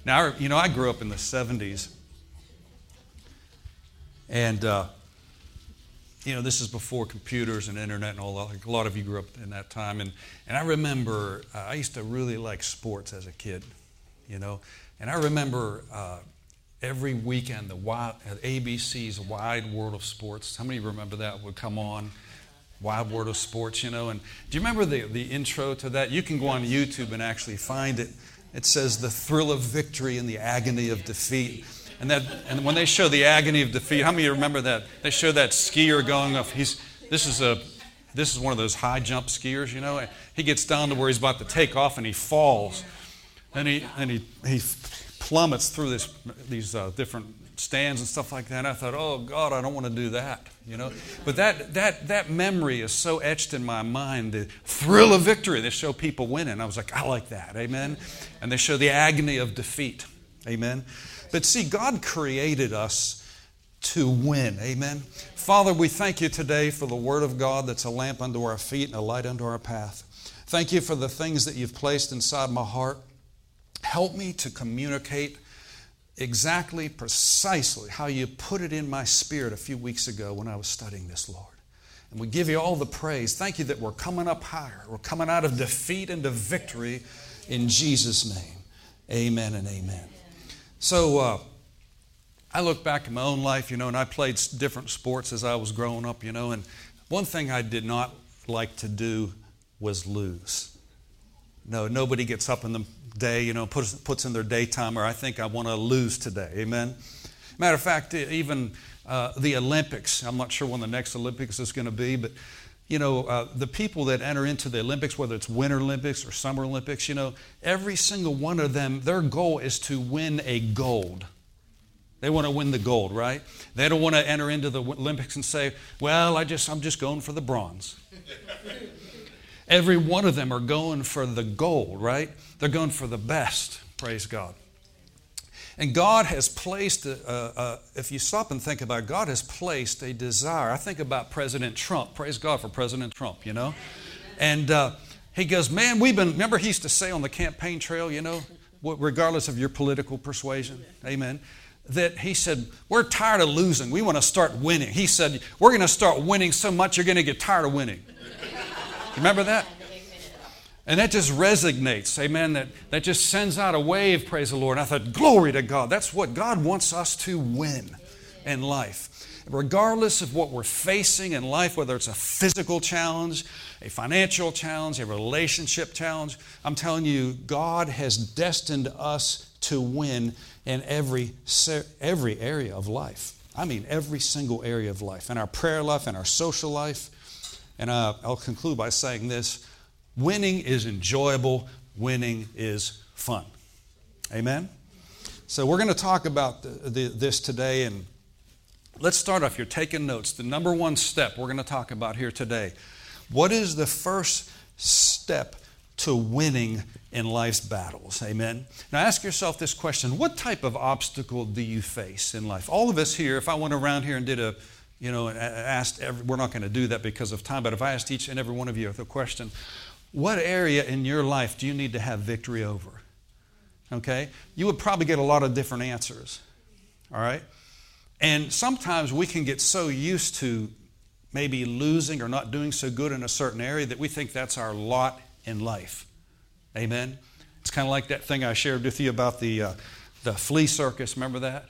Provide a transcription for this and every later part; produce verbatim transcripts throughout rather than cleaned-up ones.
Now, you know, I grew up in the seventies. And, uh, you know, this is before computers and internet and all that. Like a lot of you grew up in that time. And, and I remember uh, I used to really like sports as a kid, you know. And I remember uh, every weekend the wild, uh, A B C's Wide World of Sports. How many remember that would come on? Wide World of Sports, you know. And do you remember the, the intro to that? You can go on YouTube and actually find it. It says, the thrill of victory and the agony of defeat. And that, and when they show the agony of defeat, how many of you remember that? They show that skier going up. He's this is a this is one of those high jump skiers, you know. He gets down to where he's about to take off and he falls, and he and he he plummets through this these uh, different stands and stuff like that. And I thought, oh God, I don't want to do that, you know. But that that that memory is so etched in my mind. The thrill of victory. They show people winning. I was like, I like that, amen. And they show the agony of defeat, amen. But see, God created us to win. Amen. Father, we thank you today for the Word of God that's a lamp unto our feet and a light unto our path. Thank you for the things that you've placed inside my heart. Help me to communicate exactly, precisely how you put it in my spirit a few weeks ago when I was studying this, Lord. And we give you all the praise. Thank you that we're coming up higher. We're coming out of defeat into victory in Jesus' name. Amen and amen. So uh, I look back at my own life, you know, and I played different sports as I was growing up, you know, and one thing I did not like to do was lose. No, nobody gets up in the day, you know, puts, puts in their daytime, or I think I want to lose today, amen? Matter of fact, even uh, the Olympics, I'm not sure when the next Olympics is going to be, but you know, uh, the people that enter into the Olympics, whether it's Winter Olympics or Summer Olympics, you know, every single one of them, their goal is to win a gold. They want to win the gold, right? They don't want to enter into the Olympics and say, well, I just, I'm just going for the bronze. Every one of them are going for the gold, right? They're going for the best, praise God. And God has placed, uh, uh, if you stop and think about it, God has placed a desire. I think about President Trump. Praise God for President Trump, you know. And uh, he goes, man, we've been, remember he used to say on the campaign trail, you know, regardless of your political persuasion, amen, that he said, we're tired of losing. We want to start winning. He said, we're going to start winning so much you're going to get tired of winning. Remember that? And that just resonates, amen, that, that just sends out a wave, praise the Lord. And I thought, glory to God. That's what God wants us to win in life. Regardless of what we're facing in life, whether it's a physical challenge, a financial challenge, a relationship challenge, I'm telling you, God has destined us to win in every, every area of life. I mean, every single area of life. In our prayer life, in our social life. And uh, I'll conclude by saying this. Winning is enjoyable. Winning is fun. Amen? So we're going to talk about the, the, this today. And let's start off. You're taking notes. The number one step we're going to talk about here today. What is the first step to winning in life's battles? Amen? Now ask yourself this question. What type of obstacle do you face in life? All of us here, if I went around here and did a, you know, asked, every, we're not going to do that because of time, but if I asked each and every one of you the question, what area in your life do you need to have victory over? Okay? You would probably get a lot of different answers. All right? And sometimes we can get so used to maybe losing or not doing so good in a certain area that we think that's our lot in life. Amen? It's kind of like that thing I shared with you about the, uh, the flea circus. Remember that?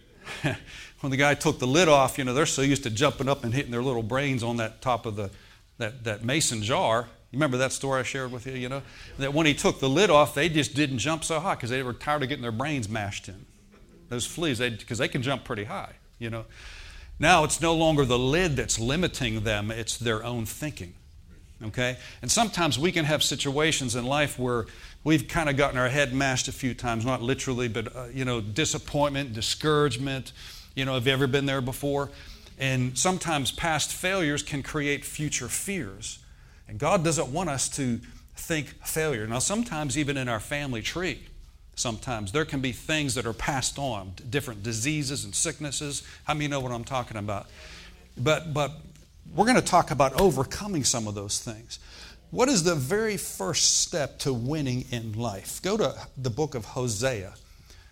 When the guy took the lid off, you know, they're so used to jumping up and hitting their little brains on that top of the that, that mason jar. You remember that story I shared with you, you know? That when he took the lid off, they just didn't jump so high because they were tired of getting their brains mashed in. Those fleas, because they, they can jump pretty high, you know? Now it's no longer the lid that's limiting them, it's their own thinking, okay? And sometimes we can have situations in life where we've kind of gotten our head mashed a few times, not literally, but, uh, you know, disappointment, discouragement. You know, have you ever been there before? And sometimes past failures can create future fears. And God doesn't want us to think failure. Now, sometimes even in our family tree, sometimes there can be things that are passed on, different diseases and sicknesses. How many know what I'm talking about? But, but we're going to talk about overcoming some of those things. What is the very first step to winning in life? Go to the book of Hosea.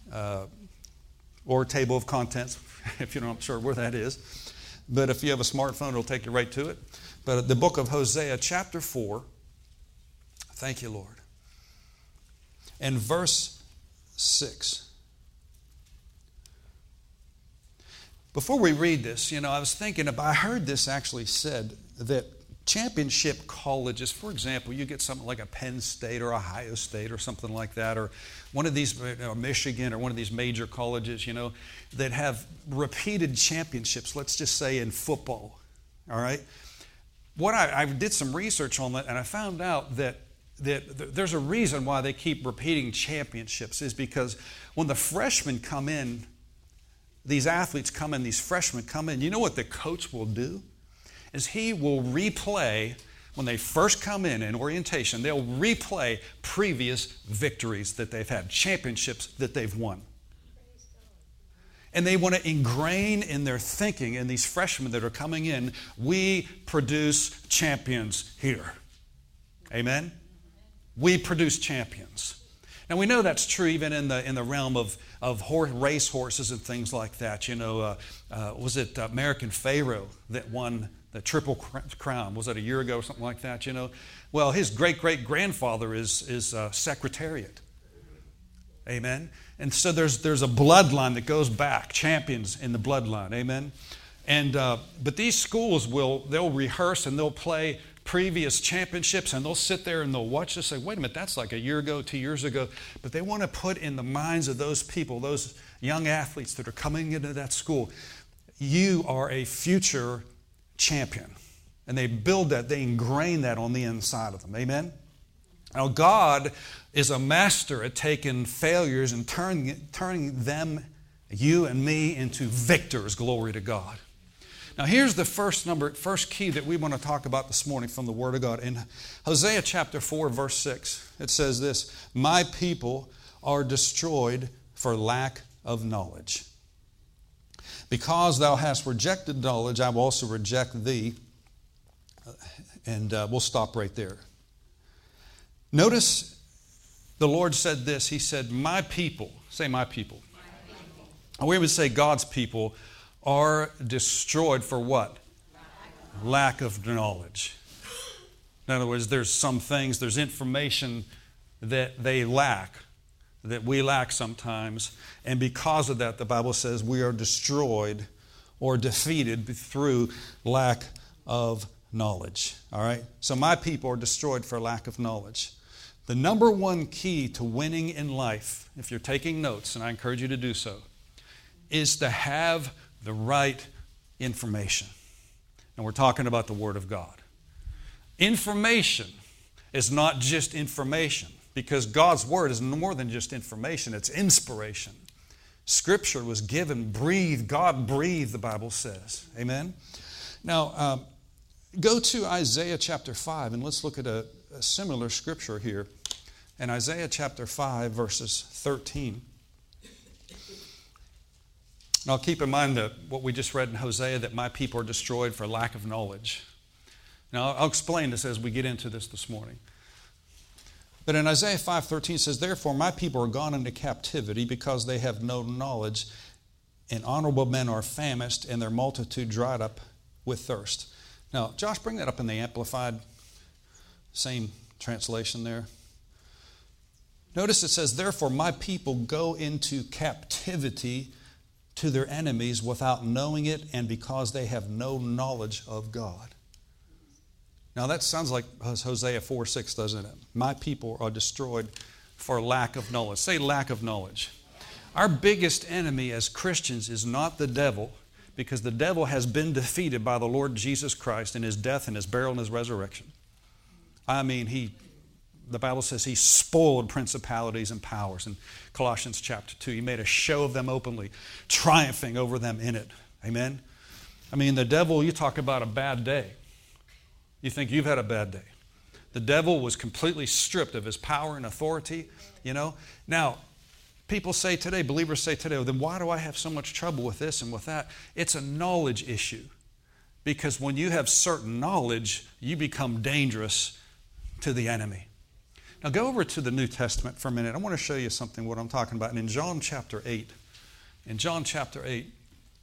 uh, or table of contents, if you're not sure where that is. But if you have a smartphone, it'll take you right to it. But the book of Hosea, chapter four, thank you, Lord, and verse six. Before we read this, you know, I was thinking about, I heard this actually said that championship colleges, for example, you get something like a Penn State or Ohio State or something like that, or one of these, you know, Michigan or one of these major colleges, you know, that have repeated championships, let's just say in football, all right? What I, I did some research on that, and I found out that that there's a reason why they keep repeating championships, is because when the freshmen come in, these athletes come in, these freshmen come in, you know what the coach will do? Is he will replay, when they first come in in orientation, they'll replay previous victories that they've had, championships that they've won. And they want to ingrain in their thinking, in these freshmen that are coming in, we produce champions here. Amen? We produce champions. Now we know that's true even in the in the realm of of horse, race horses and things like that. You know, uh, uh, was it American Pharoah that won the Triple Crown? Was it a year ago or something like that? You know, well, his great great grandfather is is uh, Secretariat. Amen. And so there's there's a bloodline that goes back, champions in the bloodline. Amen. And uh, but these schools will they'll rehearse and they'll play previous championships, and they'll sit there and they'll watch this and say, wait a minute, that's like a year ago, two years ago. But they want to put in the minds of those people, those young athletes that are coming into that school, you are a future champion. And they build that, they ingrain that on the inside of them. Amen? Now, God is a master at taking failures and turning, turning them, you and me, into victors. Glory to God. Now here's the first number, first key that we want to talk about this morning from the Word of God. In Hosea chapter four, verse six, it says this, my people are destroyed for lack of knowledge. Because thou hast rejected knowledge, I will also reject thee. And uh, we'll stop right there. Notice the Lord said this. He said, my people, say my people. My people. We would say God's people are destroyed for what? Lack of knowledge. In other words, there's some things, there's information that they lack, that we lack sometimes, and because of that, the Bible says we are destroyed or defeated through lack of knowledge. All right? So my people are destroyed for lack of knowledge. The number one key to winning in life, if you're taking notes, and I encourage you to do so, is to have the right information. And we're talking about the Word of God. Information is not just information, because God's Word is more than just information, it's inspiration. Scripture was given, breathed, God breathed, the Bible says. Amen? Now, um, go to Isaiah chapter five, and let's look at a, a similar scripture here. In Isaiah chapter five, verses thirteen. Now keep in mind that what we just read in Hosea, that my people are destroyed for lack of knowledge. Now I'll explain this as we get into this this morning. But in Isaiah five thirteen it says, therefore my people are gone into captivity because they have no knowledge, and honorable men are famished, and their multitude dried up with thirst. Now, Josh, bring that up in the Amplified, same translation there. Notice it says, therefore my people go into captivity to their enemies without knowing it, and because they have no knowledge of God. Now that sounds like Hosea four six, doesn't it? My people are destroyed for lack of knowledge. Say lack of knowledge. Our biggest enemy as Christians is not the devil, because the devil has been defeated by the Lord Jesus Christ in His death and His burial and His resurrection. I mean, he... The Bible says He spoiled principalities and powers in Colossians chapter two. He made a show of them openly, triumphing over them in it. Amen? I mean, the devil, you talk about a bad day. You think you've had a bad day. The devil was completely stripped of his power and authority, you know. Now, people say today, believers say today, well, then why do I have so much trouble with this and with that? It's a knowledge issue. Because when you have certain knowledge, you become dangerous to the enemy. Now go over to the New Testament for a minute. I want to show you something, what I'm talking about. And in John chapter eight, in John chapter eight,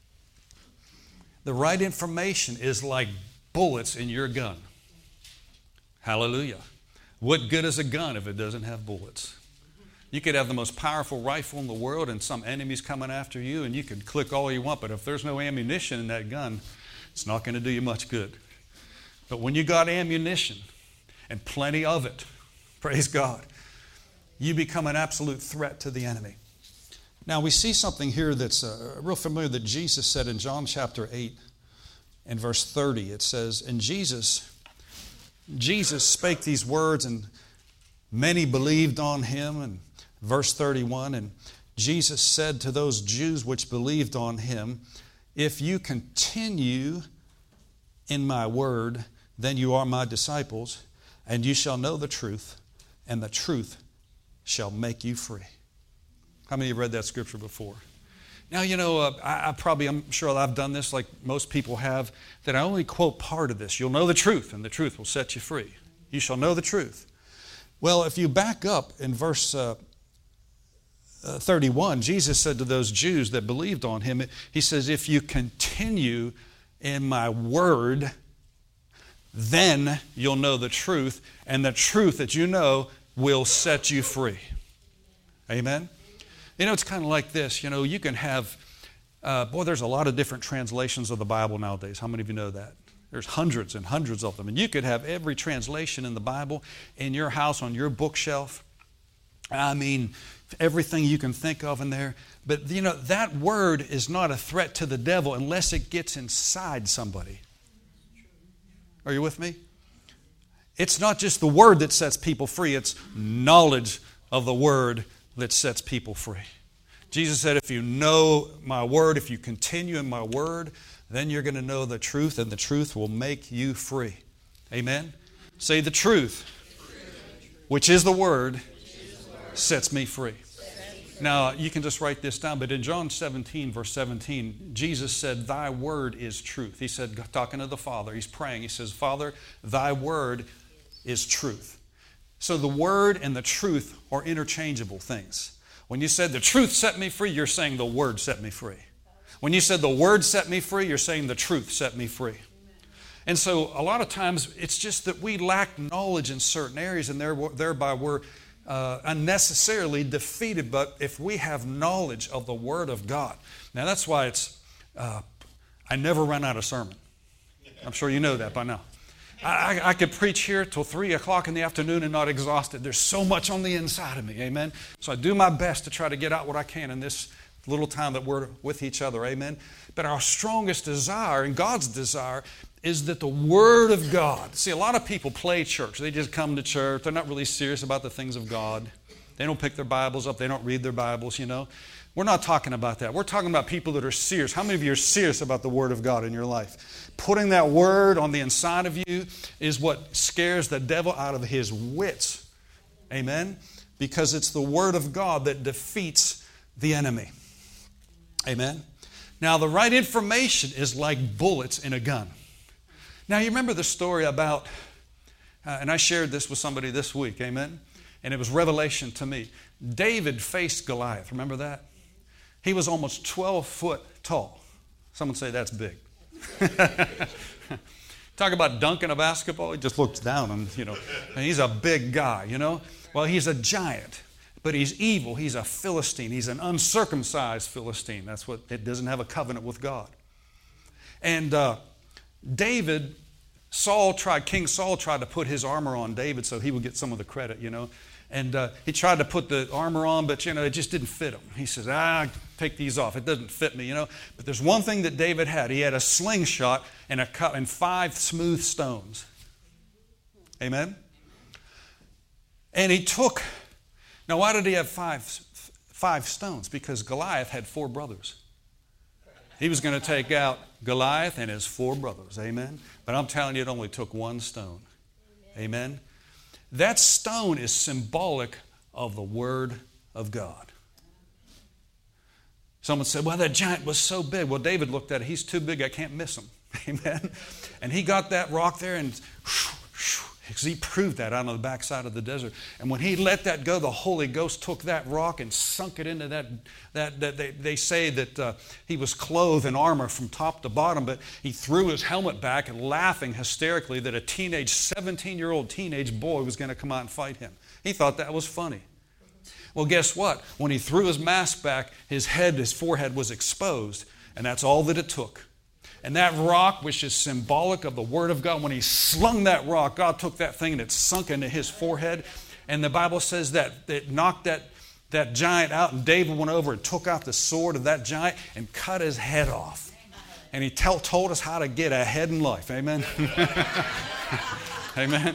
the right information is like bullets in your gun. Hallelujah. What good is a gun if it doesn't have bullets? You could have the most powerful rifle in the world and some enemy's coming after you, and you can click all you want, but if there's no ammunition in that gun, it's not going to do you much good. But when you got ammunition, and plenty of it, praise God, you become an absolute threat to the enemy. Now we see something here that's uh, real familiar that Jesus said in John chapter eight and verse thirty. It says, and Jesus, Jesus spake these words, and many believed on him. And verse thirty-one, and Jesus said to those Jews which believed on him, if you continue in my word, then you are my disciples, and you shall know the truth, and the truth shall make you free. How many have read that scripture before? Now, you know, uh, I, I probably, I'm sure I've done this like most people have, that I only quote part of this. You'll know the truth, and the truth will set you free. You shall know the truth. Well, if you back up in verse uh, uh, thirty-one, Jesus said to those Jews that believed on him, he says, if you continue in my word, then you'll know the truth, and the truth that you know will set you free. Amen? You know, it's kind of like this. You know, you can have, uh, boy, there's a lot of different translations of the Bible nowadays. How many of you know that? There's hundreds and hundreds of them. And you could have every translation in the Bible in your house, on your bookshelf. I mean, everything you can think of in there. But, you know, that word is not a threat to the devil unless it gets inside somebody. Are you with me? It's not just the word that sets people free. It's knowledge of the word that sets people free. Jesus said, if you know my word, if you continue in my word, then you're going to know the truth, and the truth will make you free. Amen? Say the truth, which is the word, sets me free. Now, you can just write this down, but in John seventeen, verse seventeen, Jesus said, thy word is truth. He said, talking to the Father, he's praying. He says, Father, thy word is truth. So the word and the truth are interchangeable things. When you said the truth set me free, you're saying the word set me free. When you said the word set me free, you're saying the truth set me free. And so a lot of times it's just that we lack knowledge in certain areas, and thereby we're uh, unnecessarily defeated. But if we have knowledge of the Word of God, now that's why it's, uh, I never run out of sermon. I'm sure you know that by now. I, I could preach here till three o'clock in the afternoon and not exhausted. There's so much on the inside of me, amen? So I do my best to try to get out what I can in this little time that we're with each other, amen? But our strongest desire, and God's desire, is that the Word of God, see, a lot of people play church. They just come to church. They're not really serious about the things of God. They don't pick their Bibles up. They don't read their Bibles, you know. We're not talking about that. We're talking about people that are serious. How many of you are serious about the Word of God in your life? Putting that Word on the inside of you is what scares the devil out of his wits. Amen? Because it's the Word of God that defeats the enemy. Amen? Now, the right information is like bullets in a gun. Now, you remember the story about, uh, and I shared this with somebody this week, amen? And it was revelation to me. David faced Goliath. Remember that? He was almost twelve foot tall. Someone say that's big. Talk about dunking a basketball. He just looks down and, you know, and he's a big guy, you know. Well, he's a giant, but he's evil. He's a Philistine. He's an uncircumcised Philistine. That's what, it doesn't have a covenant with God. And uh, David, Saul tried, King Saul tried to put his armor on David so he would get some of the credit, you know. And uh, he tried to put the armor on, but, you know, it just didn't fit him. He says, ah, take these off. It doesn't fit me, you know. But there's one thing that David had. He had a slingshot and, a cu- and five smooth stones. Amen? And he took, now why did he have five, five stones? Because Goliath had four brothers. He was going to take out Goliath and his four brothers. Amen? But I'm telling you, it only took one stone. Amen? That stone is symbolic of the Word of God. Someone said, well, that giant was so big. Well, David looked at it. He's too big. I can't miss him. Amen? And he got that rock there and Because he proved that out on the backside of the desert. And when he let that go, the Holy Ghost took that rock and sunk it into that. that, that they, they say that uh, he was clothed in armor from top to bottom, but he threw his helmet back and laughing hysterically that a teenage, seventeen-year-old teenage boy was going to come out and fight him. He thought that was funny. Well, guess what? When he threw his mask back, his head, his forehead was exposed, and that's all that it took. And that rock, which is symbolic of the Word of God, when he slung that rock, God took that thing and it sunk into his forehead. And the Bible says that it knocked that, that giant out, and David went over and took out the sword of that giant and cut his head off. And he tell, told us how to get ahead in life. Amen? Amen?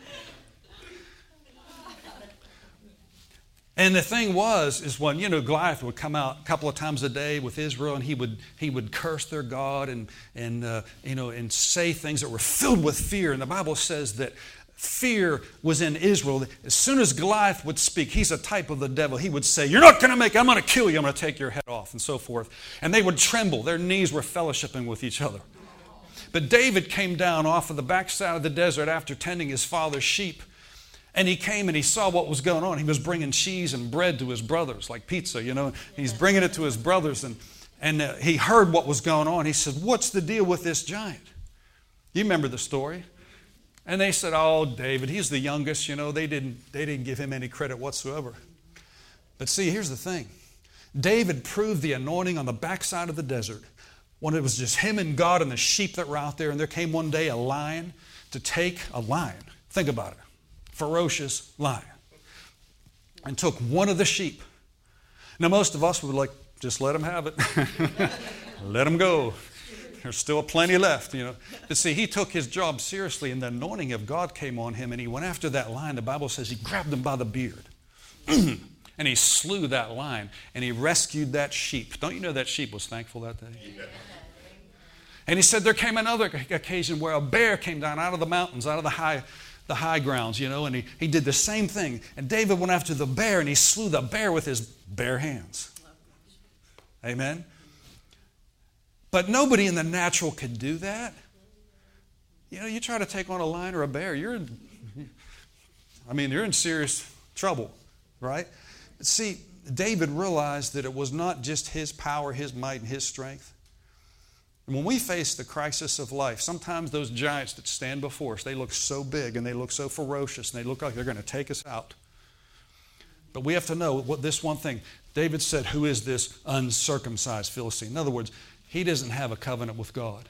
And the thing was, is when, you know, Goliath would come out a couple of times a day with Israel, and he would he would curse their God and, and uh, you know, and say things that were filled with fear. And the Bible says that fear was in Israel. As soon as Goliath would speak, he's a type of the devil. He would say, "You're not going to make it. I'm going to kill you. I'm going to take your head off," and so forth. And they would tremble. Their knees were fellowshipping with each other. But David came down off of the backside of the desert after tending his father's sheep. And he came and he saw what was going on. He was bringing cheese and bread to his brothers, like pizza, you know. He's bringing it to his brothers, and, and uh, he heard what was going on. He said, "What's the deal with this giant?" You remember the story. And they said, "Oh, David, he's the youngest, you know. They didn't, they didn't give him any credit whatsoever." But see, here's the thing. David proved the anointing on the backside of the desert when it was just him and God and the sheep that were out there. And there came one day a lion to take a lion. Think about it. Ferocious lion, and took one of the sheep. Now, most of us would like, just let him have it. Let him go. There's still plenty left, you know. But see, he took his job seriously, and the anointing of God came on him, and he went after that lion. The Bible says he grabbed him by the beard, and he slew that lion, and he rescued that sheep. Don't you know that sheep was thankful that day? Yeah. And he said there came another occasion where a bear came down out of the mountains, out of the high the high grounds, you know, and he, he did the same thing. And David went after the bear, and he slew the bear with his bare hands. Amen? But nobody in the natural could do that. You know, you try to take on a lion or a bear, you're in, I mean, you're in serious trouble, right? But see, David realized that it was not just his power, his might, and his strength. And when we face the crisis of life, sometimes those giants that stand before us, they look so big and they look so ferocious and they look like they're going to take us out. But we have to know what this one thing. David said, "Who is this uncircumcised Philistine?" In other words, he doesn't have a covenant with God.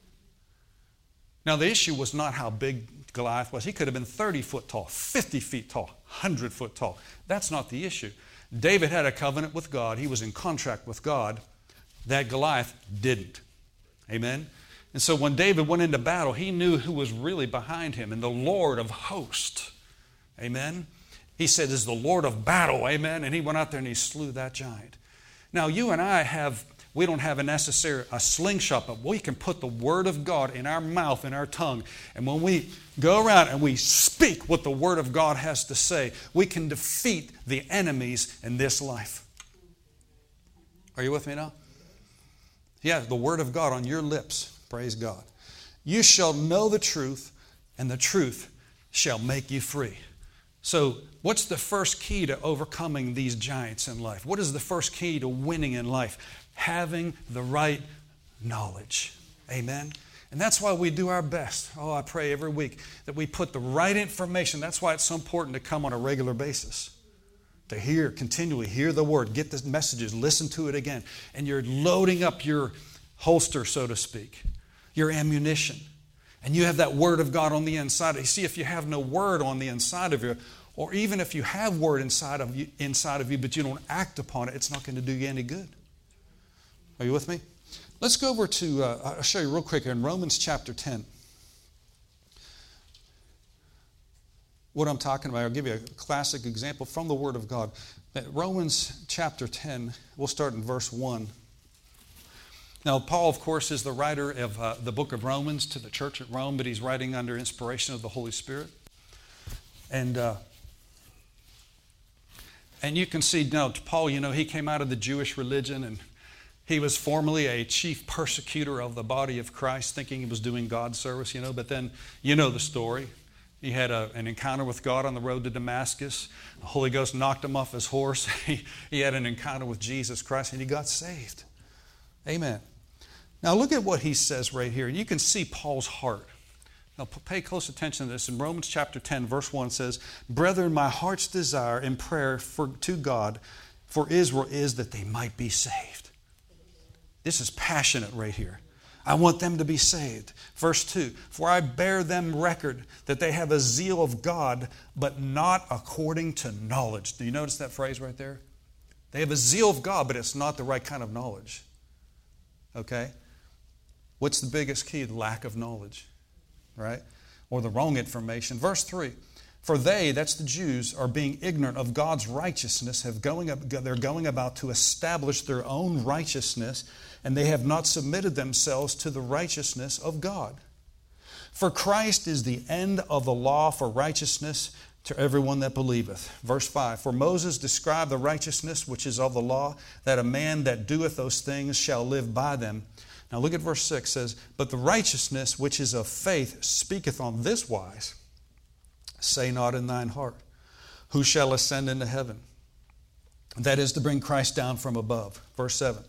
Now, the issue was not how big Goliath was. He could have been thirty foot tall, fifty feet tall, one hundred foot tall. That's not the issue. David had a covenant with God. He was in contract with God. That Goliath didn't. Amen? And so when David went into battle, he knew who was really behind him, and the Lord of hosts. Amen? He said, "Is the Lord of battle." Amen? And he went out there and he slew that giant. Now, you and I have, we don't have a necessary, a slingshot, but we can put the Word of God in our mouth, in our tongue. And when we go around and we speak what the Word of God has to say, we can defeat the enemies in this life. Are you with me now? Yeah, the Word of God on your lips. Praise God. "You shall know the truth, and the truth shall make you free." So, what's the first key to overcoming these giants in life? What is the first key to winning in life? Having the right knowledge. Amen? And that's why we do our best. Oh, I pray every week that we put the right information. That's why it's so important to come on a regular basis. To hear, continually hear the Word, get the messages, listen to it again. And you're loading up your holster, so to speak, your ammunition. And you have that Word of God on the inside. You see, if you have no Word on the inside of you, or even if you have Word inside of you, inside of you, but you don't act upon it, it's not going to do you any good. Are you with me? Let's go over to, uh, I'll show you real quick here in Romans chapter ten. What I'm talking about, I'll give you a classic example from the Word of God. Romans chapter ten, we'll start in verse one. Now, Paul, of course, is the writer of uh, the book of Romans to the church at Rome, but he's writing under inspiration of the Holy Spirit. And uh, and you can see, now, Paul, you know, he came out of the Jewish religion, and he was formerly a chief persecutor of the body of Christ, thinking he was doing God's service, you know, but then you know the story. He had a, an encounter with God on the road to Damascus. The Holy Ghost knocked him off his horse. He, he had an encounter with Jesus Christ, and he got saved. Amen. Now look at what he says right here. You can see Paul's heart. Now pay close attention to this. In Romans chapter ten, verse one says, "Brethren, my heart's desire in prayer for, to God for Israel is that they might be saved." This is passionate right here. I want them to be saved. Verse two, "For I bear them record that they have a zeal of God, but not according to knowledge." Do you notice that phrase right there? They have a zeal of God, but it's not the right kind of knowledge. Okay? What's the biggest key? The lack of knowledge. Right? Or the wrong information. Verse three, "For they," that's the Jews, "are being ignorant of God's righteousness, have going up, they're going about to establish their own righteousness, and they have not submitted themselves to the righteousness of God. For Christ is the end of the law for righteousness to everyone that believeth." Verse five, "For Moses described the righteousness which is of the law, that a man that doeth those things shall live by them." Now look at verse six, says, "But the righteousness which is of faith speaketh on this wise, say not in thine heart, who shall ascend into heaven?" That is to bring Christ down from above. Verse seven,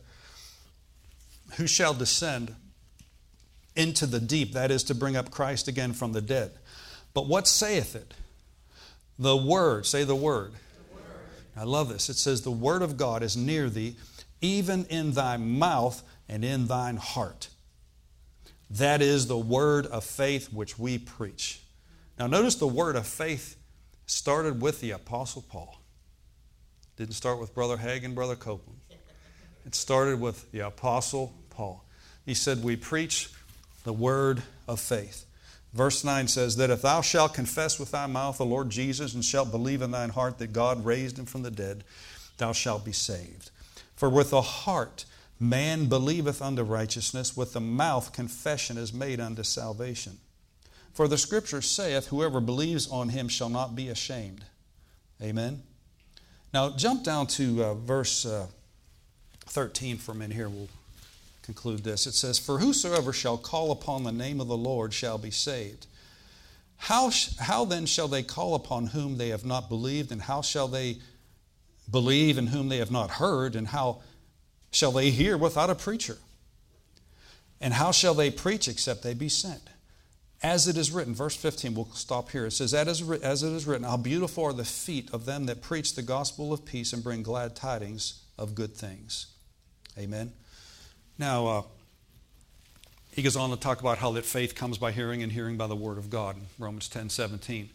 "Who shall descend into the deep?" That is to bring up Christ again from the dead. "But what saith it? The word," say the word. The word. I love this. It says, "The word of God is near thee, even in thy mouth and in thine heart." That is the word of faith which we preach. Now notice the word of faith started with the Apostle Paul. Didn't start with Brother Hagin and Brother Copeland. It started with the Apostle Paul. He said, we preach the word of faith. Verse nine says that if thou shalt confess with thy mouth the Lord Jesus and shalt believe in thine heart that God raised him from the dead, thou shalt be saved. For with the heart man believeth unto righteousness, with the mouth confession is made unto salvation. For the Scripture saith, whoever believes on him shall not be ashamed. Amen. Now jump down to uh, verse uh, thirteen for a minute here. We'll conclude this. It says, "For whosoever shall call upon the name of the Lord shall be saved. How, sh- how then shall they call upon whom they have not believed? And how shall they believe in whom they have not heard? And how shall they hear without a preacher? And how shall they preach except they be sent? As it is written," verse fifteen, we'll stop here. It says, as it is written, "How beautiful are the feet of them that preach the gospel of peace and bring glad tidings of good things." Amen. Now, uh, he goes on to talk about how that faith comes by hearing and hearing by the word of God, Romans ten seventeen.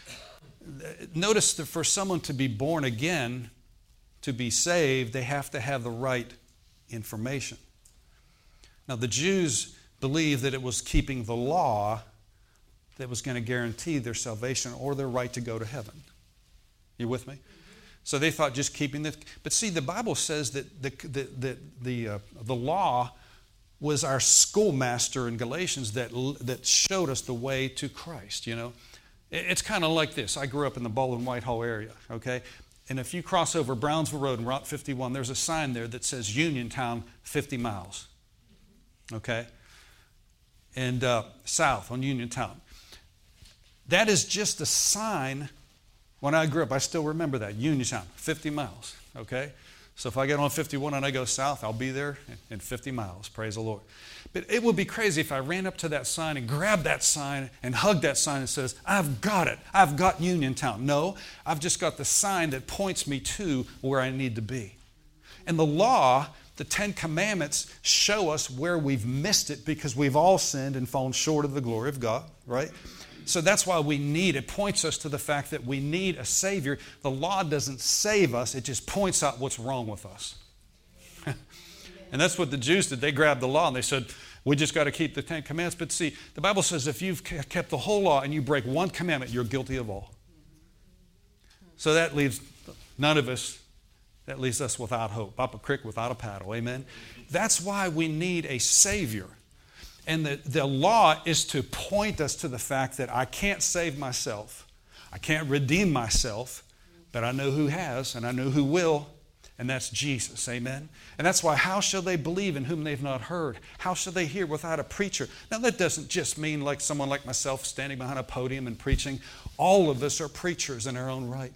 Notice that for someone to be born again, to be saved, they have to have the right information. Now, the Jews believed that it was keeping the law that was going to guarantee their salvation or their right to go to heaven. You with me? So they thought just keeping the... But see, the Bible says that the, the, the, the, uh, the law was our schoolmaster in Galatians that, that showed us the way to Christ, you know. It's kind of like this. I grew up in the Baldwin Whitehall area, okay? And if you cross over Brownsville Road and Route fifty-one, there's a sign there that says Uniontown fifty miles, okay? And uh, south on Uniontown. That is just a sign. When I grew up, I still remember that, Uniontown, fifty miles, okay? So if I get on fifty-one and I go south, I'll be there in fifty miles, praise the Lord. But it would be crazy if I ran up to that sign and grabbed that sign and hugged that sign and says, I've got it, I've got Uniontown. No, I've just got the sign that points me to where I need to be. And the law, the Ten Commandments, show us where we've missed it because we've all sinned and fallen short of the glory of God, right? So that's why we need, it points us to the fact that we need a Savior. The law doesn't save us, it just points out what's wrong with us. And that's what the Jews did. They grabbed the law and they said, we just got to keep the Ten Commandments. But see, the Bible says if you've kept the whole law and you break one commandment, you're guilty of all. So that leaves none of us, that leaves us without hope. Up a creek without a paddle, amen? That's why we need a Savior. And the, the law is to point us to the fact that I can't save myself. I can't redeem myself, but I know who has and I know who will. And that's Jesus, amen? And that's why, how shall they believe in whom they've not heard? How shall they hear without a preacher? Now, that doesn't just mean like someone like myself standing behind a podium and preaching. All of us are preachers in our own right.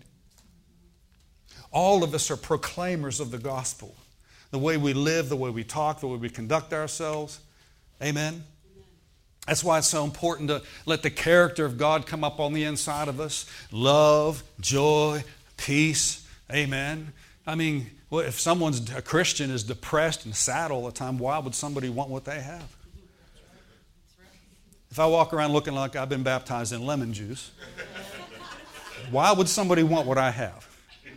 All of us are proclaimers of the gospel. The way we live, the way we talk, the way we conduct ourselves. Amen? That's why it's so important to let the character of God come up on the inside of us. Love, joy, peace. Amen? I mean, well, if someone's a Christian is depressed and sad all the time, why would somebody want what they have? If I walk around looking like I've been baptized in lemon juice, why would somebody want what I have?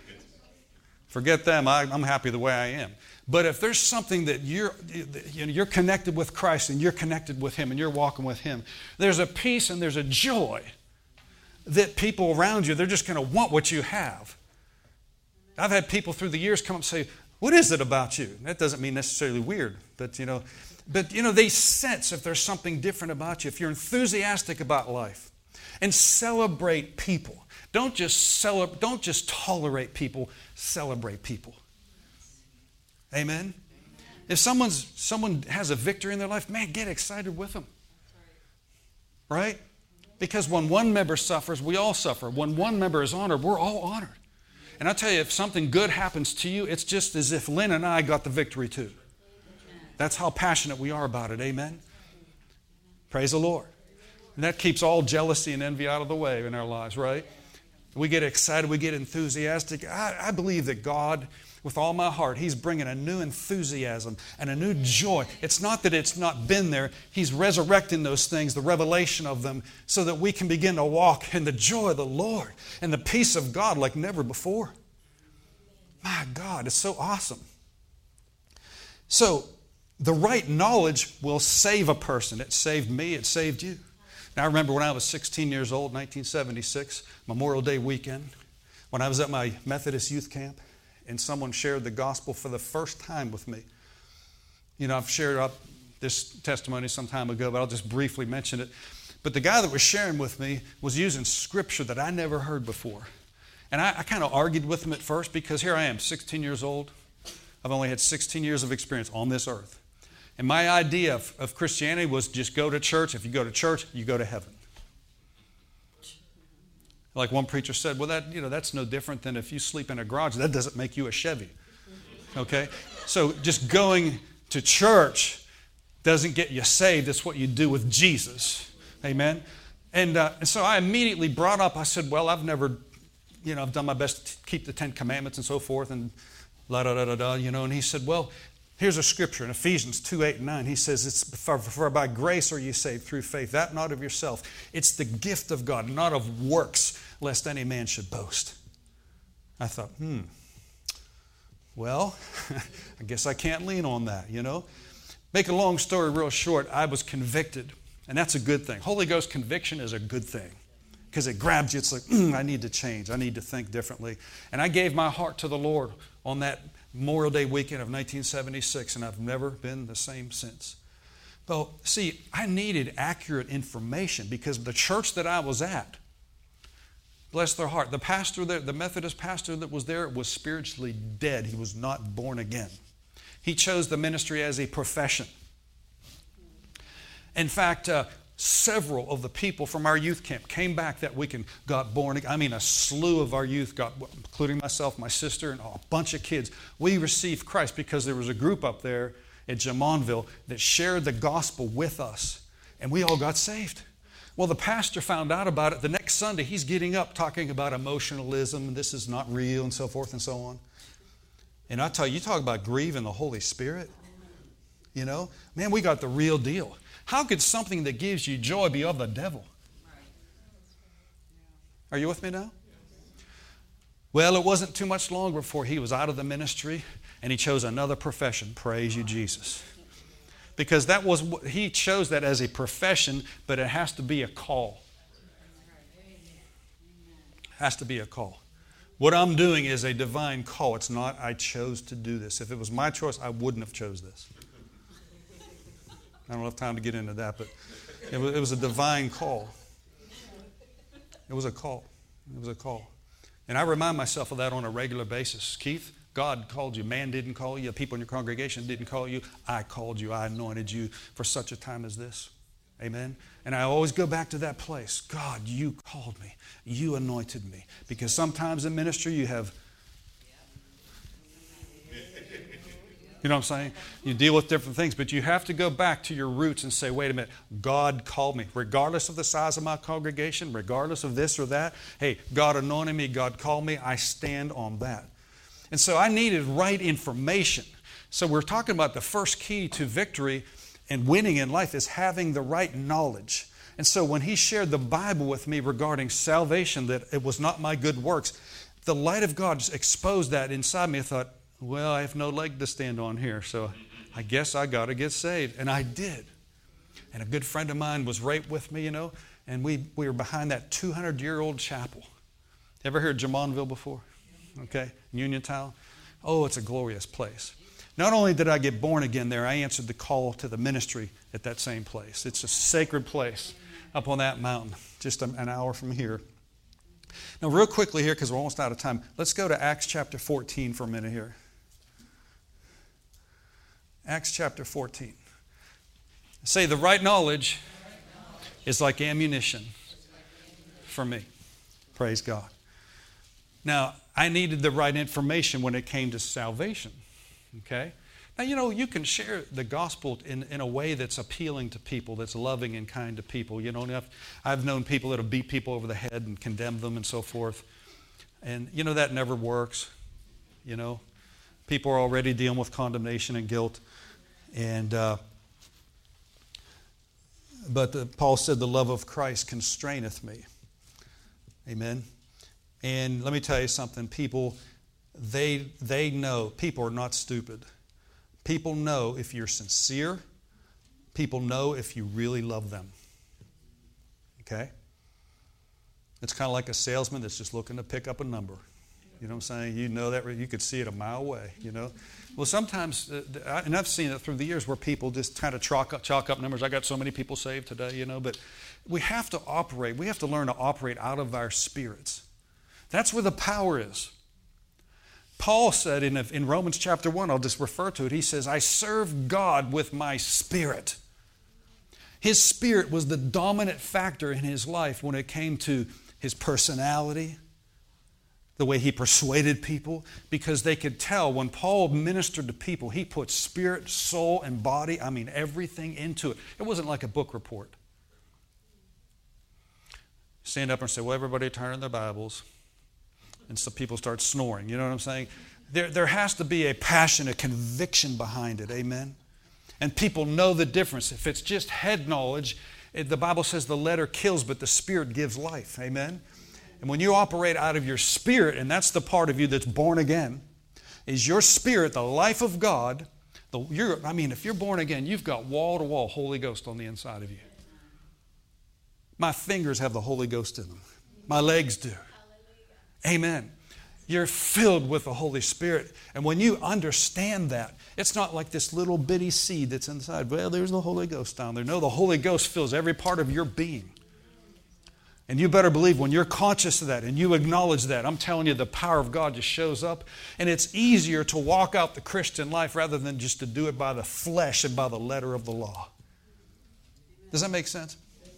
Forget them. I, I'm happy the way I am. But if there's something that you're, you know, you're connected with Christ and you're connected with Him and you're walking with Him, there's a peace and there's a joy that people around you, they're just going to want what you have. I've had people through the years come up and say, what is it about you? That doesn't mean necessarily weird, but you know, but you know, they sense if there's something different about you, if you're enthusiastic about life and celebrate people. Don't just celebrate, don't just tolerate people, celebrate people. Amen? If someone's someone has a victory in their life, man, get excited with them. Right? Because when one member suffers, we all suffer. When one member is honored, we're all honored. And I tell you, if something good happens to you, it's just as if Lynn and I got the victory too. That's how passionate we are about it. Amen? Praise the Lord. And that keeps all jealousy and envy out of the way in our lives, right? We get excited, we get enthusiastic. I, I believe that God, with all my heart, He's bringing a new enthusiasm and a new joy. It's not that it's not been there. He's resurrecting those things, the revelation of them, so that we can begin to walk in the joy of the Lord and the peace of God like never before. My God, it's so awesome. So, the right knowledge will save a person. It saved me, it saved you. Now, I remember when I was sixteen years old, nineteen seventy-six, Memorial Day weekend, when I was at my Methodist youth camp, and someone shared the gospel for the first time with me. You know, I've shared up this testimony some time ago, but I'll just briefly mention it. But the guy that was sharing with me was using scripture that I never heard before. And I, I kind of argued with him at first because here I am, sixteen years old. I've only had sixteen years of experience on this earth. And my idea of, of Christianity was just go to church. If you go to church, you go to heaven. Like one preacher said, well, that you know that's no different than if you sleep in a garage. That doesn't make you a Chevy. Okay? So just going to church doesn't get you saved. It's what you do with Jesus. Amen? And, uh, and so I immediately brought up, I said, well, I've never, you know, I've done my best to keep the Ten Commandments and so forth and la da da da da, you know. And he said, well, here's a scripture in Ephesians two, eight, and nine. He says, "It's for, for by grace are you saved through faith, that not of yourself. It's the gift of God, not of works, lest any man should boast." I thought, hmm, well, I guess I can't lean on that, you know. Make a long story real short, I was convicted, and that's a good thing. Holy Ghost conviction is a good thing because it grabs you. It's like, mm, I need to change. I need to think differently. And I gave my heart to the Lord on that Memorial Day weekend of nineteen seventy-six, and I've never been the same since. Well, see, I needed accurate information because the church that I was at, bless their heart, the pastor there, the Methodist pastor that was there was spiritually dead. He was not born again. He chose the ministry as a profession. In fact, uh, several of the people from our youth camp came back that weekend, got born again. I mean, a slew of our youth got, including myself, my sister, and a bunch of kids. We received Christ because there was a group up there at Jamonville that shared the gospel with us, and we all got saved. Well, the pastor found out about it. The next Sunday, he's getting up talking about emotionalism, and this is not real, and so forth and so on. And I tell you, you talk about grieving the Holy Spirit. You know, man, we got the real deal. How could something that gives you joy be of the devil? Are you with me now? Well, it wasn't too much longer before he was out of the ministry and he chose another profession. Praise you, Jesus. Because that was he chose that as a profession, but it has to be a call. It has to be a call. What I'm doing is a divine call. It's not I chose to do this. If it was my choice, I wouldn't have chose this. I don't have time to get into that, but it was, it was a divine call. It was a call. It was a call. And I remind myself of that on a regular basis. Keith, God called you. Man didn't call you. People in your congregation didn't call you. I called you. I anointed you for such a time as this. Amen? And I always go back to that place. God, you called me. You anointed me. Because sometimes in ministry you have... You know what I'm saying? You deal with different things, but you have to go back to your roots and say, wait a minute, God called me. Regardless of the size of my congregation, regardless of this or that, hey, God anointed me, God called me, I stand on that. And so I needed right information. So we're talking about the first key to victory and winning in life is having the right knowledge. And so when he shared the Bible with me regarding salvation, that it was not my good works, the light of God exposed that inside me. I thought, well, I have no leg to stand on here, so I guess I got to get saved. And I did. And a good friend of mine was right with me, you know, and we, we were behind that two hundred year old chapel. Ever heard of Jamonville before? Okay, Uniontown. Oh, it's a glorious place. Not only did I get born again there, I answered the call to the ministry at that same place. It's a sacred place up on that mountain, just an hour from here. Now, real quickly here, because we're almost out of time, let's go to Acts chapter fourteen for a minute here. Acts chapter fourteen. Say, the right knowledge is like ammunition for me. Praise God. Now, I needed the right information when it came to salvation. Okay? Now, you know, you can share the gospel in, in a way that's appealing to people, that's loving and kind to people. You know, I've, I've known people that have beat people over the head and condemned them and so forth. And, you know, that never works. You know, people are already dealing with condemnation and guilt. And, uh, but the, Paul said, the love of Christ constraineth me. Amen. And let me tell you something, people, they they know, people are not stupid. People know if you're sincere. People know if you really love them. Okay? It's kind of like a salesman that's just looking to pick up a number. You know what I'm saying? You know that, you could see it a mile away, you know. Well, sometimes, uh, and I've seen it through the years where people just kind of chalk up, chalk up numbers. I got so many people saved today, you know, but we have to operate. We have to learn to operate out of our spirits. That's where the power is. Paul said in, in Romans chapter one, I'll just refer to it, he says, I serve God with my spirit. His spirit was the dominant factor in his life when it came to his personality, the way he persuaded people, because they could tell when Paul ministered to people, he put spirit, soul, and body, I mean everything into it. It wasn't like a book report. Stand up and say, well, everybody turn in their Bibles. And so people start snoring. You know what I'm saying? There, there has to be a passion, a conviction behind it. Amen? And people know the difference. If it's just head knowledge, it, the Bible says the letter kills, but the Spirit gives life. Amen? And when you operate out of your spirit, and that's the part of you that's born again, is your spirit, the life of God. The, you're, I mean, if you're born again, you've got wall-to-wall Holy Ghost on the inside of you. My fingers have the Holy Ghost in them. My legs do. Amen. You're filled with the Holy Spirit. And when you understand that, it's not like this little bitty seed that's inside. Well, there's the Holy Ghost down there. No, the Holy Ghost fills every part of your being. And you better believe when you're conscious of that and you acknowledge that, I'm telling you, the power of God just shows up. And it's easier to walk out the Christian life rather than just to do it by the flesh and by the letter of the law. Does that make sense?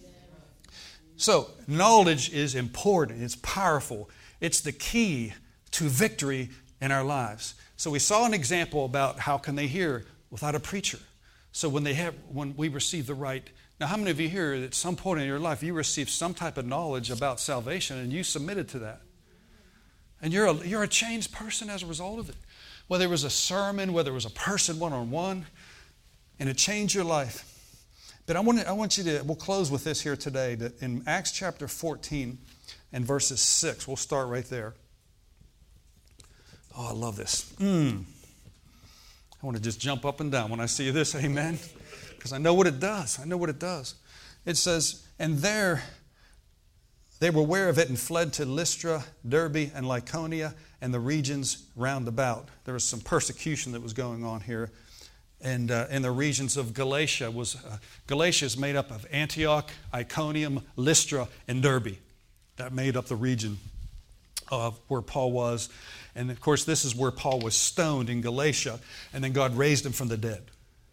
So, knowledge is important. It's powerful. It's the key to victory in our lives. So we saw an example about how can they hear without a preacher. So when they have, when we receive the right. Now, how many of you here at some point in your life you received some type of knowledge about salvation and you submitted to that? And you're a, you're a changed person as a result of it. Whether it was a sermon, whether it was a person one-on-one, and it changed your life. But I want, to, I want you to, we'll close with this here today, that in Acts chapter fourteen and verses six, we'll start right there. Oh, I love this. Mm. I want to just jump up and down when I see this, amen? Because I know what it does. I know what it does. It says, and there they were aware of it and fled to Lystra, Derbe, and Lycaonia, and the regions round about. There was some persecution that was going on here. And uh, in the regions of Galatia, was uh, Galatia is made up of Antioch, Iconium, Lystra, and Derbe. That made up the region of where Paul was. And of course, this is where Paul was stoned in Galatia, and then God raised him from the dead.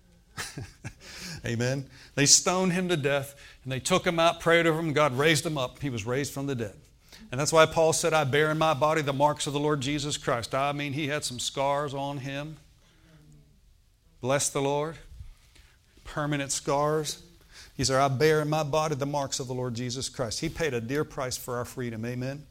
Amen. They stoned him to death, and they took him out, prayed over him, God raised him up. He was raised from the dead. And that's why Paul said, I bear in my body the marks of the Lord Jesus Christ. I mean, he had some scars on him. Bless the Lord. Permanent scars. He said, I bear in my body the marks of the Lord Jesus Christ. He paid a dear price for our freedom. Amen.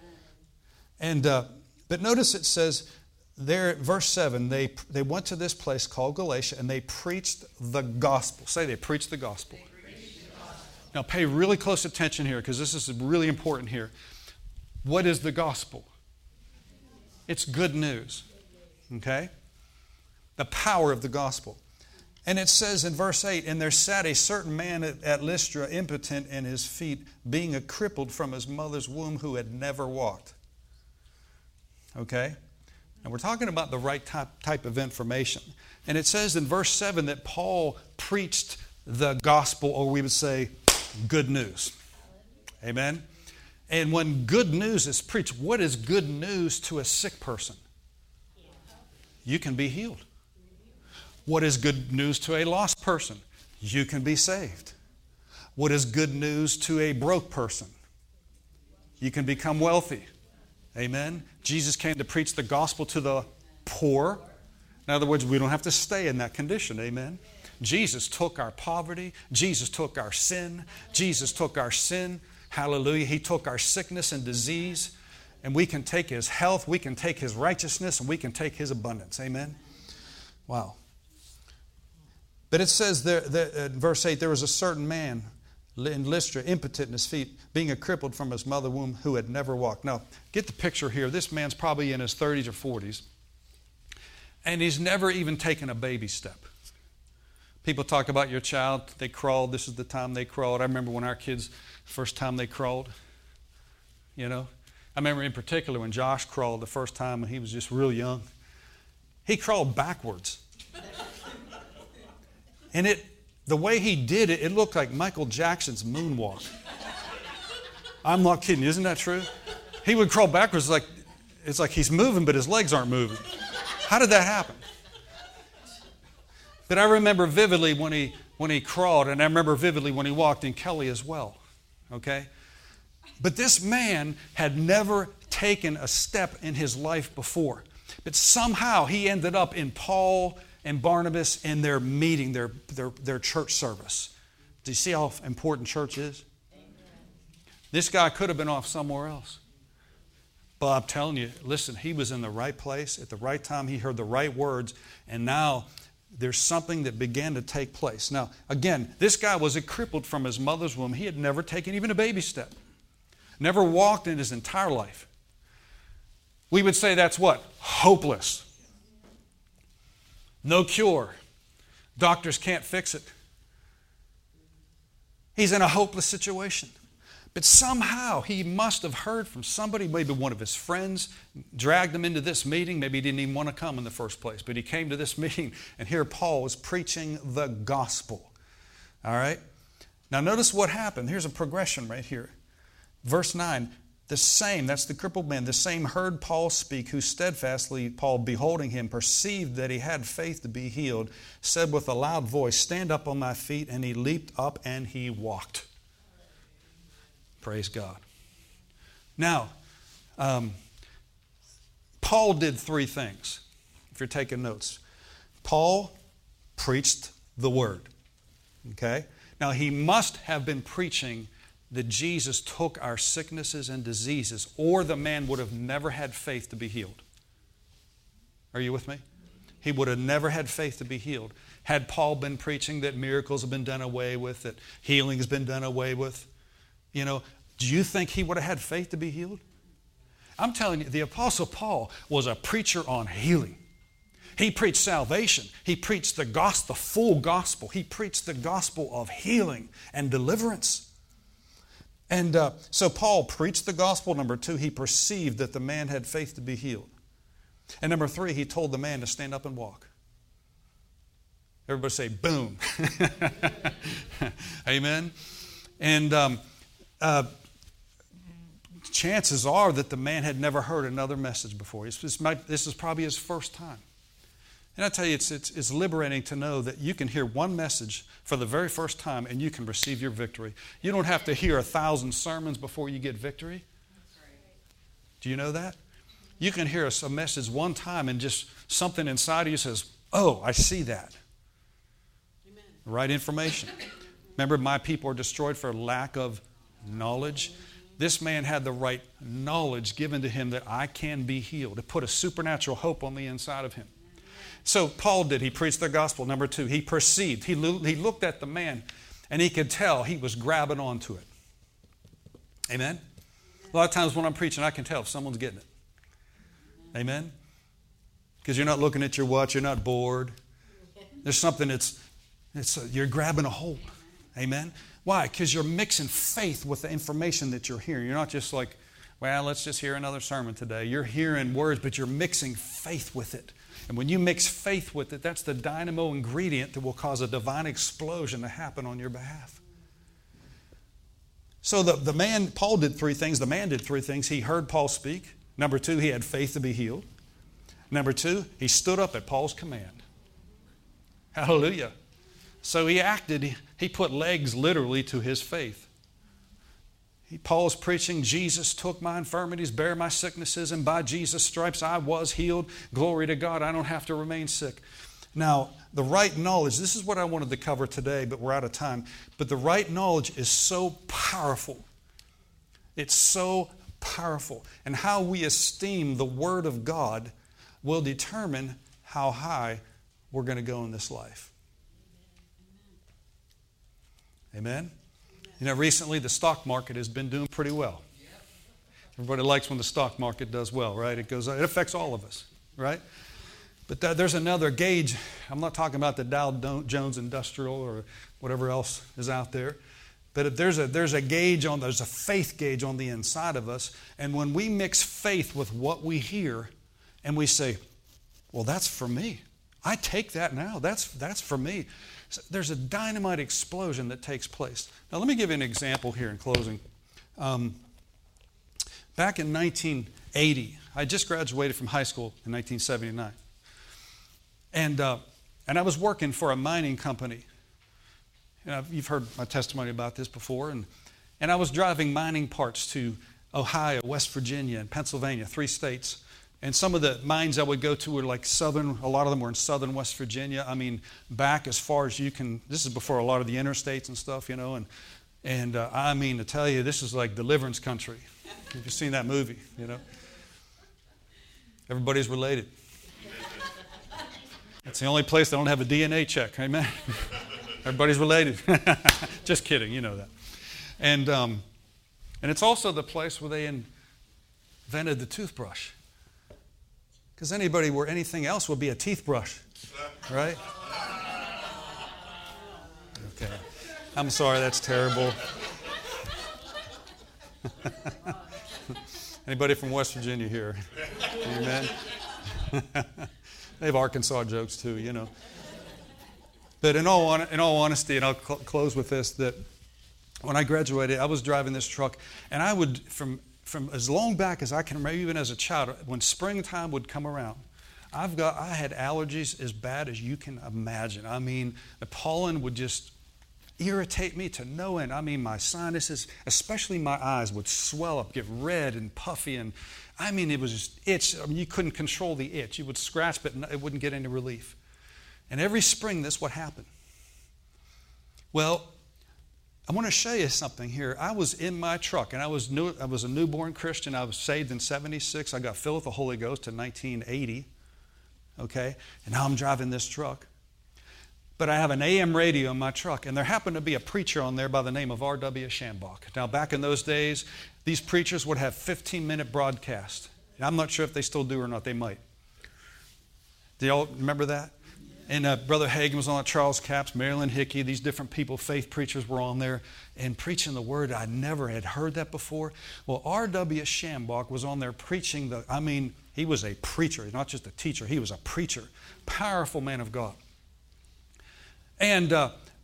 And uh, but notice it says there, verse seven, they they went to this place called Galatia and they preached the gospel. Say they preached the gospel. They preached the gospel. Now pay really close attention here because this is really important here. What is the gospel? It's good news. Okay? The power of the gospel. And it says in verse eight, and there sat a certain man at, at Lystra, impotent in his feet, being a crippled from his mother's womb, who had never walked. Okay? And we're talking about the right type, type of information. And it says in verse seven that Paul preached the gospel, or we would say good news. Amen? And when good news is preached, what is good news to a sick person? You can be healed. What is good news to a lost person? You can be saved. What is good news to a broke person? You can become wealthy. Amen. Jesus came to preach the gospel to the poor. In other words, we don't have to stay in that condition. Amen. Jesus took our poverty. Jesus took our sin. Jesus took our sin. Hallelujah. He took our sickness and disease. And we can take His health. We can take His righteousness. And we can take His abundance. Amen. Wow. But it says there, there in verse eight, there was a certain man in Lystra, impotent in his feet, being a crippled from his mother womb, who had never walked. Now, get the picture here. This man's probably in his thirties or forties, and he's never even taken a baby step. People talk about your child, they crawled. This is the time they crawled. I remember when our kids, first time they crawled, you know. I remember in particular when Josh crawled the first time when he was just real young. He crawled backwards. And it, the way he did it, it looked like Michael Jackson's moonwalk. I'm not kidding. Isn't that true? He would crawl backwards like it's like he's moving, but his legs aren't moving. How did that happen? But I remember vividly when he when he crawled, and I remember vividly when he walked, and Kelly as well. Okay? But this man had never taken a step in his life before. But somehow he ended up in Paul and Barnabas in their meeting, their, their, their church service. Do you see how important church is? Amen. This guy could have been off somewhere else. But I'm telling you, listen, he was in the right place at the right time. He heard the right words. And now there's something that began to take place. Now, again, this guy was a crippled from his mother's womb. He had never taken even a baby step. Never walked in his entire life. We would say that's what? Hopeless. No cure. Doctors can't fix it. He's in a hopeless situation. But somehow he must have heard from somebody, maybe one of his friends, dragged him into this meeting. Maybe he didn't even want to come in the first place, but he came to this meeting, and here Paul was preaching the gospel. All right? Now notice what happened. Here's a progression right here. Verse nine. The same, that's the crippled man, the same heard Paul speak, who steadfastly, Paul beholding him, perceived that he had faith to be healed, said with a loud voice, stand up on thy feet, and he leaped up and he walked. Praise God. Now, um, Paul did three things, if you're taking notes. Paul preached the word. Okay? Now, he must have been preaching that Jesus took our sicknesses and diseases, or the man would have never had faith to be healed. Are you with me? He would have never had faith to be healed. Had Paul been preaching that miracles have been done away with, that healing has been done away with, you know, do you think he would have had faith to be healed? I'm telling you, the Apostle Paul was a preacher on healing. He preached salvation. He preached the gospel, the full gospel. He preached the gospel of healing and deliverance. And uh, so Paul preached the gospel. Number two, he perceived that the man had faith to be healed. And number three, he told the man to stand up and walk. Everybody say, boom. Amen. And um, uh, chances are that the man had never heard another message before. This, might, this is probably his first time. And I tell you, it's, it's, it's liberating to know that you can hear one message for the very first time and you can receive your victory. You don't have to hear a thousand sermons before you get victory. Do you know that? You can hear a, a message one time and just something inside of you says, oh, I see that. Amen. Right information. Remember, my people are destroyed for lack of knowledge. This man had the right knowledge given to him that I can be healed. It put a supernatural hope on the inside of him. So Paul did. He preached the gospel. Number two, he perceived. He, lo- he looked at the man and he could tell he was grabbing onto it. Amen? A lot of times when I'm preaching, I can tell if someone's getting it. Amen? Because you're not looking at your watch. You're not bored. There's something that's, it's a, you're grabbing a hold. Amen? Why? Because you're mixing faith with the information that you're hearing. You're not just like, well, let's just hear another sermon today. You're hearing words, but you're mixing faith with it. And when you mix faith with it, that's the dynamo ingredient that will cause a divine explosion to happen on your behalf. So the, the man, Paul did three things. The man did three things. He heard Paul speak. Number two, he had faith to be healed. Number two, he stood up at Paul's command. Hallelujah. So he acted, he put legs literally to his faith. He, Paul's preaching, Jesus took my infirmities, bare my sicknesses, and by Jesus' stripes I was healed. Glory to God, I don't have to remain sick. Now, the right knowledge, this is what I wanted to cover today, but we're out of time. But the right knowledge is so powerful. It's so powerful. And how we esteem the Word of God will determine how high we're going to go in this life. Amen? You know, recently the stock market has been doing pretty well. Everybody likes when the stock market does well, right? It goes, it affects all of us, right? But th- there's another gauge. I'm not talking about the Dow Jones Industrial or whatever else is out there. But if there's a there's a gauge on there's a faith gauge on the inside of us, and when we mix faith with what we hear, and we say, "Well, that's for me. I take that now. That's that's for me." So there's a dynamite explosion that takes place. Now, let me give you an example here in closing. Um, back in nineteen eighty, I just graduated from high school in nineteen seventy-nine. And, uh, and I was working for a mining company. You know, you've heard my testimony about this before. And, and I was driving mining parts to Ohio, West Virginia, and Pennsylvania, three states. And some of the mines I would go to were like southern, a lot of them were in southern West Virginia. I mean, back as far as you can, this is before a lot of the interstates and stuff, you know. And, and uh, I mean, to tell you, this is like deliverance country. Have you seen that movie, you know? Everybody's related. It's the only place they don't have a D N A check, amen? Everybody's related. Just kidding, you know that. And, um, and it's also the place where they invented the toothbrush. Because anybody where anything else would be a teeth brush, right? Okay. I'm sorry, that's terrible. Anybody from West Virginia here? Amen? They have Arkansas jokes too, you know. But in all, in all honesty, and I'll cl- close with this, that when I graduated, I was driving this truck, and I would, from From as long back as I can remember, even as a child, when springtime would come around, I've got I had allergies as bad as you can imagine. I mean, the pollen would just irritate me to no end. I mean, my sinuses, especially my eyes, would swell up, get red and puffy, and I mean, it was just itch. I mean, you couldn't control the itch. You would scratch, but it wouldn't get any relief. And every spring, this would happen. Well, I want to show you something here. I was in my truck, and I was new, I was a newborn Christian. I was saved in seventy-six. I got filled with the Holy Ghost in nineteen eighty. Okay? And now I'm driving this truck. But I have an A M radio in my truck, and there happened to be a preacher on there by the name of R W Schambach. Now, back in those days, these preachers would have fifteen-minute broadcasts. I'm not sure if they still do or not. They might. Do y'all remember that? And uh, Brother Hagin was on it, Charles Capps, Marilyn Hickey, these different people, faith preachers were on there and preaching the word. I never had heard that before. Well, R W Schambach was on there preaching the, I mean, he was a preacher, not just a teacher. He was a preacher, powerful man of God. And uh,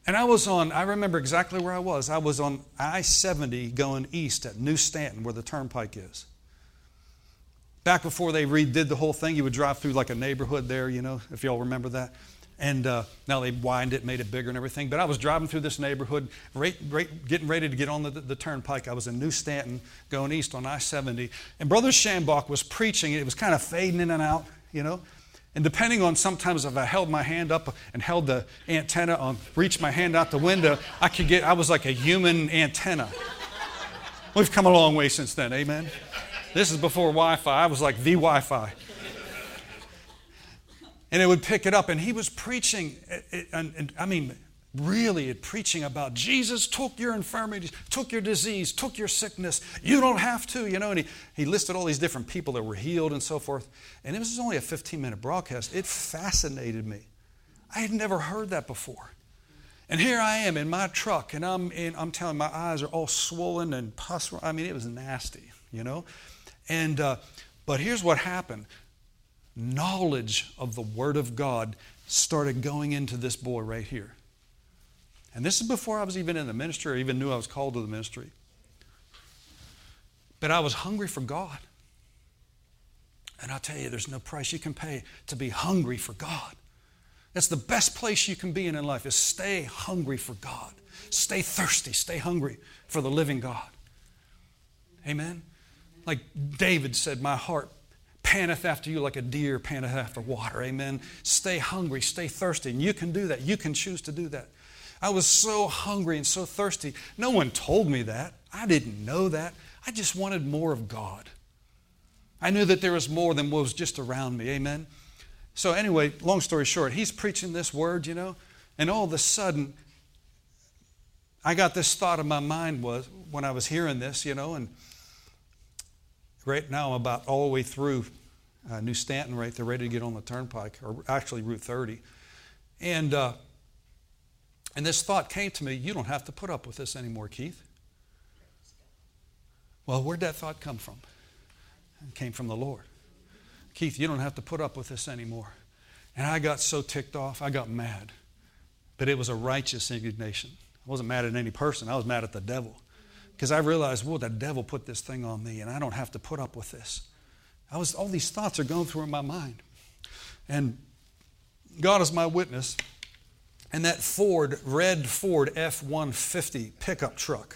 And I was on, I remember exactly where I was. I was on I seventy going east at New Stanton, where the turnpike is. Back before they redid the whole thing, you would drive through like a neighborhood there, you know, if y'all remember that. And uh, now they widened it, made it bigger and everything. But I was driving through this neighborhood, right, right, getting ready to get on the, the turnpike. I was in New Stanton, going east on I seventy. And Brother Schambach was preaching. It was kind of fading in and out, you know. And depending on sometimes if I held my hand up and held the antenna on, reached my hand out the window, I could get, I was like a human antenna. We've come a long way since then, amen? This is before Wi-Fi. I was like the Wi-Fi. And it would pick it up. And he was preaching, and, and I mean, really preaching about Jesus took your infirmities, took your disease, took your sickness. You don't have to, you know. And he, he listed all these different people that were healed and so forth. And it was only a fifteen-minute broadcast. It fascinated me. I had never heard that before. And here I am in my truck, and I'm, in, I'm telling my eyes are all swollen and pus. I mean, it was nasty, you know. And uh, but here's what happened. Knowledge of the Word of God started going into this boy right here. And this is before I was even in the ministry or even knew I was called to the ministry. But I was hungry for God. And I'll tell you, there's no price you can pay to be hungry for God. That's the best place you can be in in life, is stay hungry for God. Stay thirsty, stay hungry for the living God. Amen? Like David said, my heart panteth after you like a deer panteth after water. Amen? Stay hungry, stay thirsty. And you can do that. You can choose to do that. I was so hungry and so thirsty. No one told me that. I didn't know that. I just wanted more of God. I knew that there was more than what was just around me. Amen? So anyway, long story short, he's preaching this word, you know, and all of a sudden, I got this thought in my mind was when I was hearing this, you know, and right now I'm about all the way through uh, New Stanton, right there, ready to get on the turnpike, or actually Route thirty. And uh, and this thought came to me, you don't have to put up with this anymore, Keith. Well, where'd that thought come from? It came from the Lord. Keith, you don't have to put up with this anymore. And I got so ticked off, I got mad. But it was a righteous indignation. I wasn't mad at any person, I was mad at the devil. Because I realized, well, the devil put this thing on me, and I don't have to put up with this. I was, all these thoughts are going through in my mind. And God is my witness. And that Ford, red Ford F one fifty pickup truck,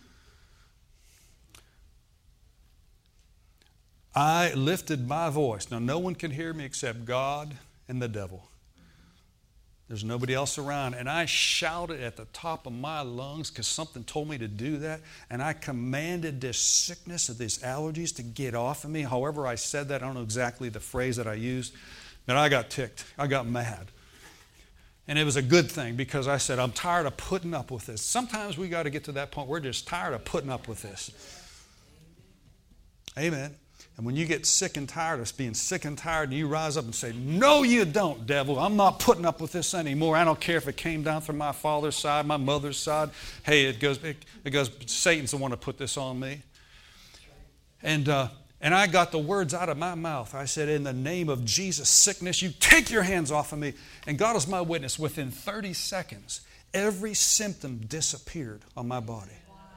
I lifted my voice. Now, no one can hear me except God and the devil. There's nobody else around. And I shouted at the top of my lungs because something told me to do that. And I commanded this sickness of these allergies to get off of me. However I said that, I don't know exactly the phrase that I used. But I got ticked. I got mad. And it was a good thing because I said, I'm tired of putting up with this. Sometimes we got to get to that point. We're just tired of putting up with this. Amen. And when you get sick and tired of being sick and tired, and you rise up and say, no, you don't, devil. I'm not putting up with this anymore. I don't care if it came down from my father's side, my mother's side. Hey, it goes, it, it goes, Satan's the one to put this on me. And, uh, and I got the words out of my mouth. I said, in the name of Jesus, sickness, you take your hands off of me. And God is my witness. Within thirty seconds, every symptom disappeared on my body.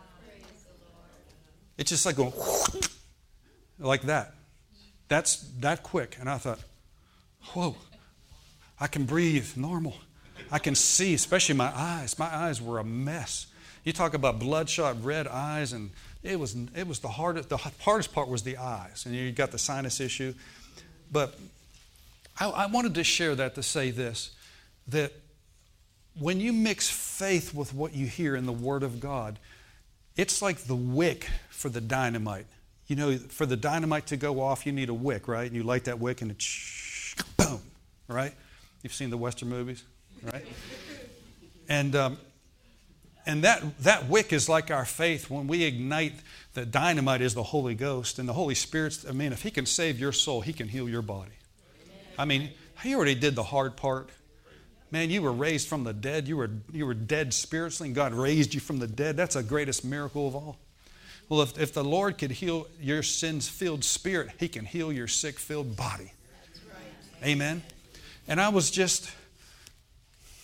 It's just like going... like that. That's that quick. And I thought, whoa, I can breathe normal. I can see, especially my eyes. My eyes were a mess. You talk about bloodshot red eyes, and it was it was the hardest. The hardest part was the eyes, and you got the sinus issue. But I, I wanted to share that to say this, that when you mix faith with what you hear in the Word of God, it's like the wick for the dynamite. You know, for the dynamite to go off, you need a wick, right? And you light that wick and it shh, boom, right? You've seen the Western movies, right? And um, and that that wick is like our faith. When we ignite, the dynamite is the Holy Ghost. And the Holy Spirit's, I mean, if He can save your soul, He can heal your body. I mean, He already did the hard part. Man, you were raised from the dead. You were, you were dead spiritually, and God raised you from the dead. That's the greatest miracle of all. Well, if, if the Lord could heal your sins-filled spirit, He can heal your sick-filled body. Right. Amen? And I was just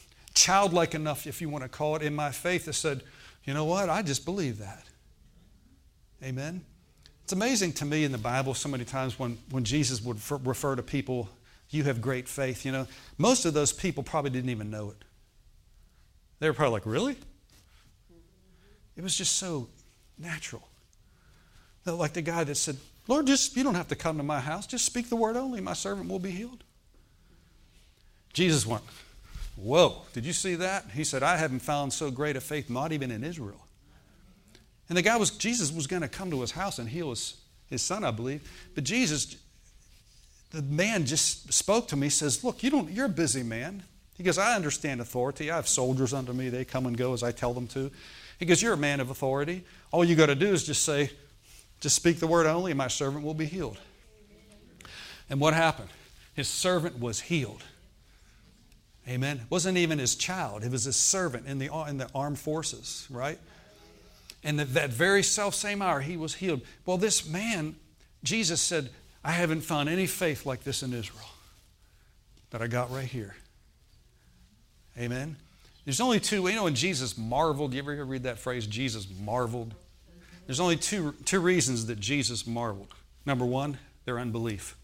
childlike enough, if you want to call it, in my faith that said, you know what, I just believe that. Amen? It's amazing to me in the Bible so many times when, when Jesus would f- refer to people, you have great faith, you know. Most of those people probably didn't even know it. They were probably like, really? It was just so natural. Like the guy that said, Lord, just you don't have to come to my house. Just speak the word only. My servant will be healed. Jesus went, whoa, did you see that? He said, I haven't found so great a faith, not even in Israel. And the guy was, Jesus was going to come to his house and heal his, his son, I believe. But Jesus, the man just spoke to me, says, look, you don't, you're a busy man. He goes, I understand authority. I have soldiers under me. They come and go as I tell them to. He goes, you're a man of authority. All you got to do is just say, just speak the word only and my servant will be healed. And what happened? His servant was healed. Amen. It wasn't even his child. It was his servant in the, in the armed forces, right? And that, that very self-same hour, he was healed. Well, this man, Jesus said, I haven't found any faith like this in Israel that I got right here. Amen. There's only two, you know, when Jesus marveled, you ever read that phrase, Jesus marveled? There's only two, two reasons that Jesus marveled. Number one, their unbelief.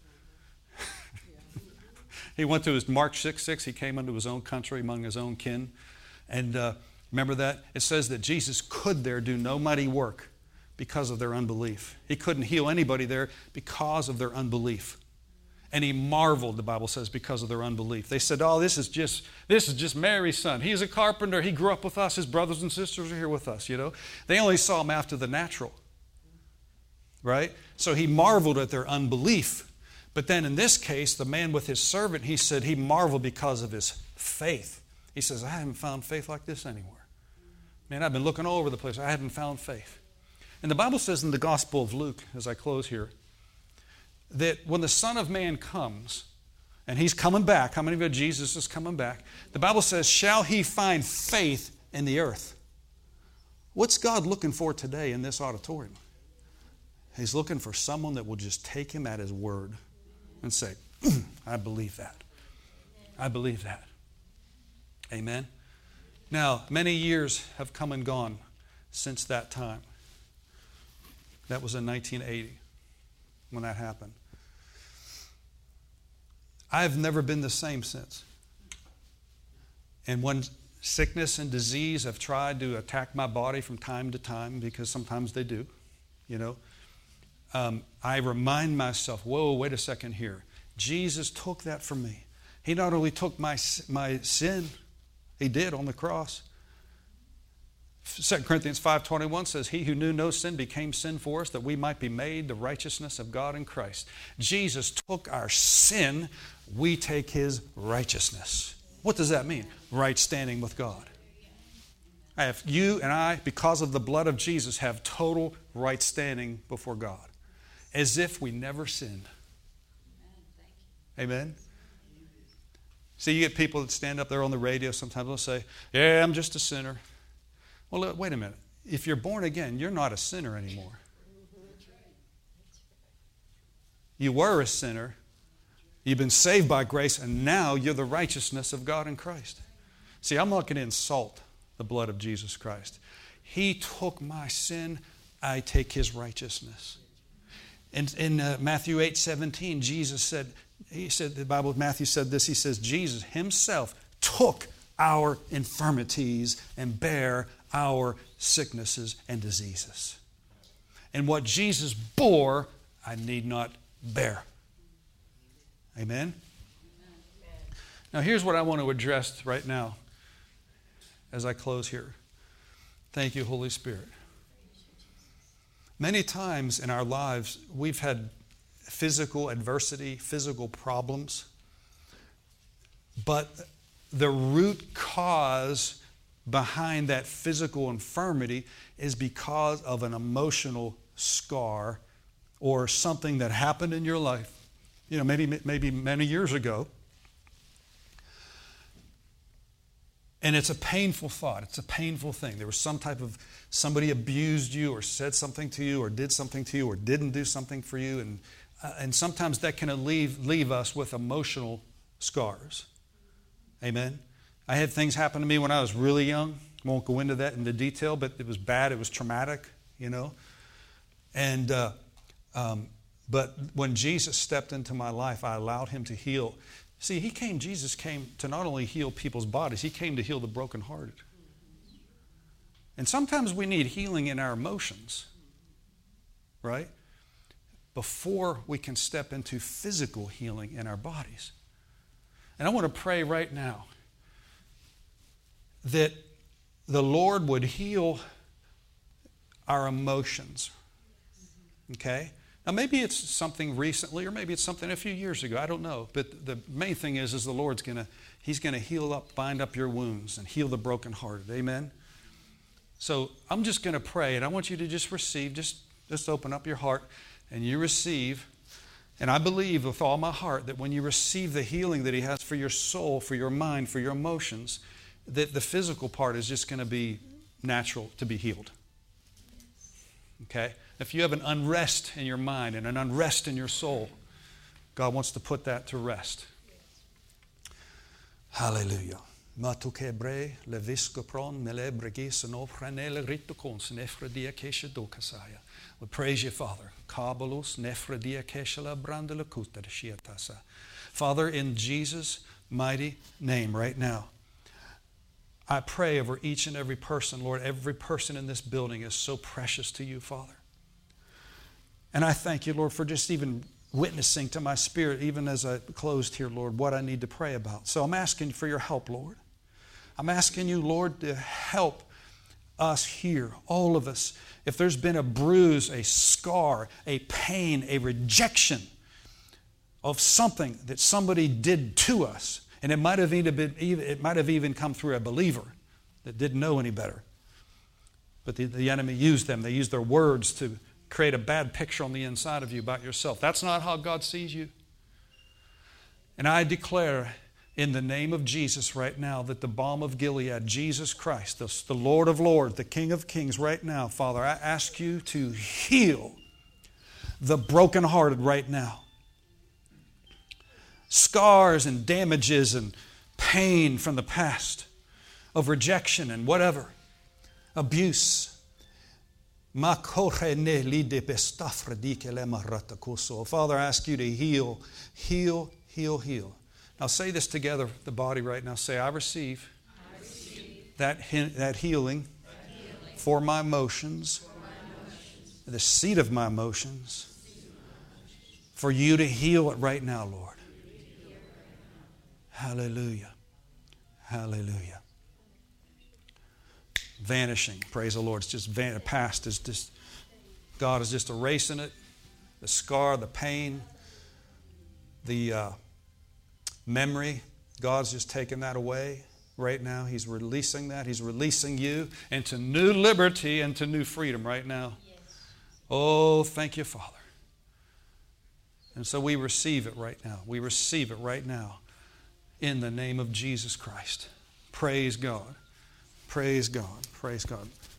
He went to his, Mark six six, he came unto his own country, among his own kin. And uh, remember that? It says that Jesus could there do no mighty work because of their unbelief. He couldn't heal anybody there because of their unbelief. And he marveled, the Bible says, because of their unbelief. They said, oh, this is just this is just Mary's son. He's a carpenter. He grew up with us. His brothers and sisters are here with us, you know. They only saw him after the natural. Right? So he marveled at their unbelief. But then in this case, the man with his servant, he said he marveled because of his faith. He says, I haven't found faith like this anywhere. Man, I've been looking all over the place. I haven't found faith. And the Bible says in the Gospel of Luke, as I close here, that when the Son of Man comes, and he's coming back, how many of you know Jesus is coming back? The Bible says, shall he find faith in the earth? What's God looking for today in this auditorium? He's looking for someone that will just take him at his word and say, I believe that. I believe that. Amen. Now, many years have come and gone since that time. That was in nineteen eighty when that happened. I've never been the same since. And when sickness and disease have tried to attack my body from time to time, because sometimes they do, you know, um, I remind myself, whoa, wait a second here. Jesus took that from me. He not only took my, my sin, he did on the cross. Second Corinthians five twenty-one says, he who knew no sin became sin for us that we might be made the righteousness of God in Christ. Jesus took our sin, we take his righteousness. What does that mean? Right standing with God. I have, you and I, because of the blood of Jesus, have total right standing before God. As if we never sinned. Amen? See, you get people that stand up there on the radio, sometimes they'll say, yeah, I'm just a sinner. Well, look, wait a minute. If you're born again, you're not a sinner anymore. You were a sinner. You've been saved by grace, and now you're the righteousness of God in Christ. See, I'm not going to insult the blood of Jesus Christ. He took my sin, I take his righteousness. And in uh, Matthew eight seventeen, Jesus said, he said, the Bible, Matthew said this, he says, Jesus himself took our infirmities and bare our sicknesses and diseases. And what Jesus bore, I need not bear. Amen? Now here's what I want to address right now as I close here. Thank you, Holy Spirit. Many times in our lives, we've had physical adversity, physical problems, but the root cause behind that physical infirmity is because of an emotional scar or something that happened in your life, you know, maybe maybe many years ago. And it's a painful thought. It's a painful thing. There was some type of, somebody abused you or said something to you or did something to you or didn't do something for you. And uh, and sometimes that can leave, leave us with emotional scars. Amen? I had things happen to me when I was really young. Won't go into that into detail, but it was bad. It was traumatic, you know. And uh, um, but when Jesus stepped into my life, I allowed him to heal. See, he came. Jesus came to not only heal people's bodies, he came to heal the brokenhearted. And sometimes we need healing in our emotions, right? Before we can step into physical healing in our bodies. And I want to pray right now that the Lord would heal our emotions. Okay? Now maybe it's something recently, or maybe it's something a few years ago. I don't know. But the main thing is, is the Lord's gonna, He's gonna heal up, bind up your wounds, and heal the brokenhearted. Amen? So I'm just gonna pray, and I want you to just receive, just, just open up your heart, and you receive. And I believe with all my heart that when you receive the healing that He has for your soul, for your mind, for your emotions, that the physical part is just going to be natural to be healed. Okay? If you have an unrest in your mind and an unrest in your soul, God wants to put that to rest. Hallelujah. We praise you, Father. Father, in Jesus' mighty name right now, I pray over each and every person, Lord. Every person in this building is so precious to you, Father. And I thank you, Lord, for just even witnessing to my spirit, even as I closed here, Lord, what I need to pray about. So I'm asking for your help, Lord. I'm asking you, Lord, to help us here, all of us. If there's been a bruise, a scar, a pain, a rejection of something that somebody did to us, and it might have even been, it might have even come through a believer that didn't know any better. But the, the enemy used them. They used their words to create a bad picture on the inside of you about yourself. That's not how God sees you. And I declare in the name of Jesus right now that the balm of Gilead, Jesus Christ, the, the Lord of Lords, the King of Kings right now, Father, I ask you to heal the brokenhearted right now. Scars and damages and pain from the past of rejection and whatever, abuse. Father, I ask you to heal, heal, heal, heal. Now say this together, the body right now. Say, I receive, I receive that, he- that, healing that healing for my emotions, for my emotions, the seat of my emotions, for you to heal it right now, Lord. Hallelujah. Hallelujah. Vanishing. Praise the Lord. It's just van- the past is just, God is just erasing it. The scar, the pain, the uh, memory. God's just taking that away right now. He's releasing that. He's releasing you into new liberty and to new freedom right now. Yes. Oh, thank you, Father. And so we receive it right now. We receive it right now. In the name of Jesus Christ. Praise God. Praise God. Praise God.